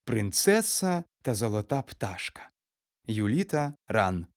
Принцеса та золота пташка. Юліта Ран.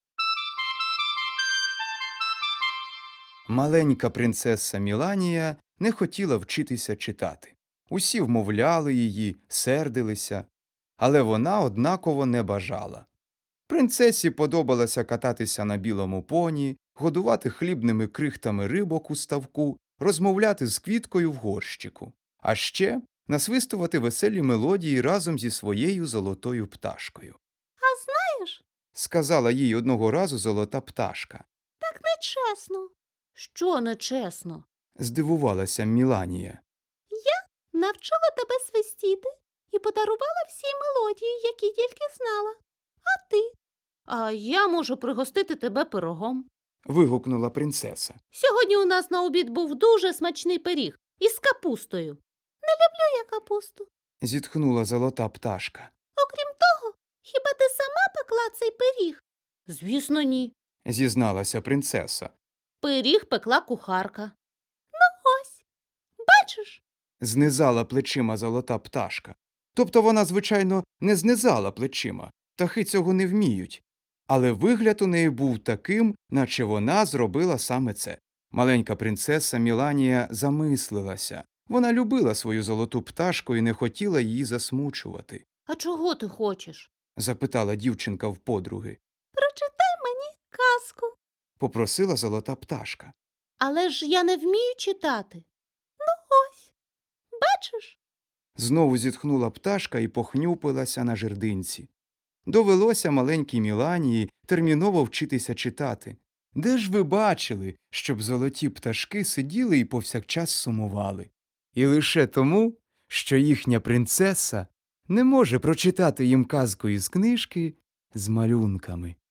Маленька принцеса Міланія не хотіла вчитися читати. Усі вмовляли її, сердилися, але вона однаково не бажала. Принцесі подобалося кататися на білому поні, годувати хлібними крихтами рибок у ставку, розмовляти з квіткою в горщику, а ще насвистувати веселі мелодії разом зі своєю золотою пташкою. А знаєш, Сказала їй одного разу золота пташка. так нечесно. Що нечесно? Здивувалася Міланія. Навчила тебе свистіти і подарувала всі мелодії, які тільки знала. А ти? А я можу пригостити тебе пирогом. Вигукнула принцеса. Сьогодні у нас на обід був дуже смачний пиріг із капустою. Не люблю я капусту. Зітхнула золота пташка. Окрім того, хіба ти сама пекла цей пиріг? Звісно, ні. Зізналася принцеса. Пиріг пекла кухарка. Ось, бачиш? Знизала плечима золота пташка. Тобто вона, звичайно, не знизала плечима. Птахи цього не вміють. Але вигляд у неї був таким, наче вона зробила саме це. Маленька принцеса Міланія замислилася. Вона любила свою золоту пташку і не хотіла її засмучувати. А чого ти хочеш? Запитала дівчинка вподруги. Прочитай мені казку. Попросила золота пташка. Але ж я не вмію читати. Ось, бачиш? Знову зітхнула пташка і похнюпилася на жердинці. Довелося маленькій Міланії терміново вчитися читати. Де ж ви бачили, щоб золоті пташки сиділи і повсякчас сумували? І лише тому, що їхня принцеса не може прочитати їм казку із книжки з малюнками.